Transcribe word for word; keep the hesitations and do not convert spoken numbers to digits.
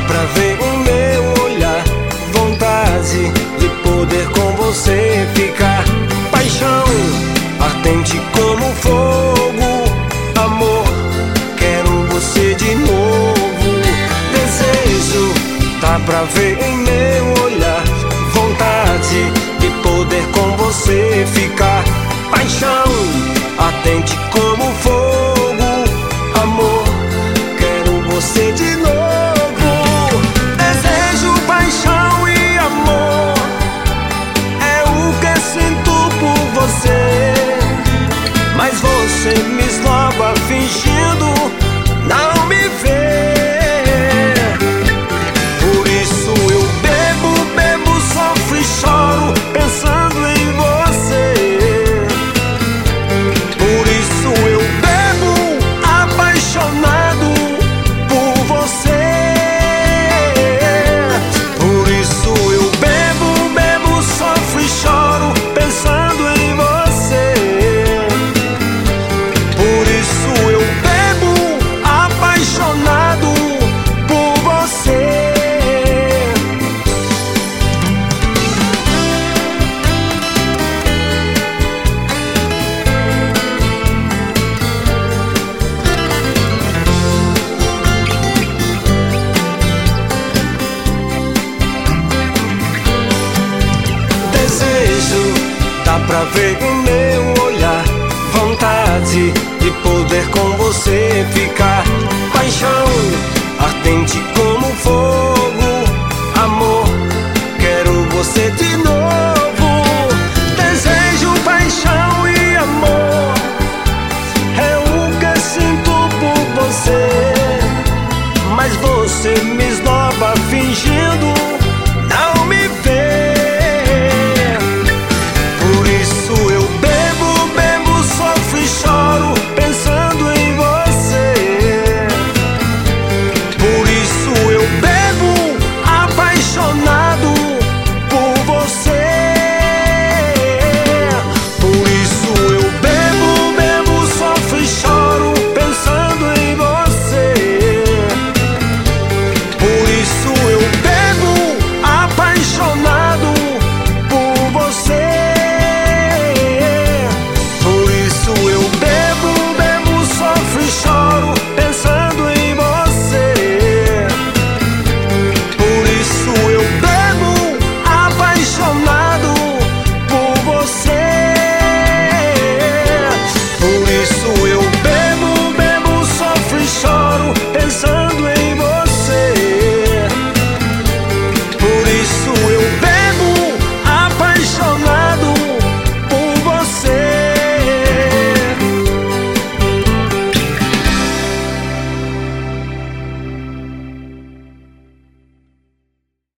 pra ver o meu olhar, vontade de poder com você ficar. Paixão ardente como fogo, amor, quero você de novo. Desejo, dá pra ver em meu olhar, vontade de poder com você ficar. Paixão ardente como fogo, amor, quero você de novo. Desejo, paixão e amor é o que sinto por você, mas você me esnova fingindo não me ver. Por isso eu bebo, bebo, sofro e choro pensando em você. Por isso eu bebo apaixonado por você. Por isso eu bebo, bebo, sofro e choro pensando em você. Por isso eu bebo apaixonado por você. Desejo, dá pra ver em meu olhar, vontade de poder com você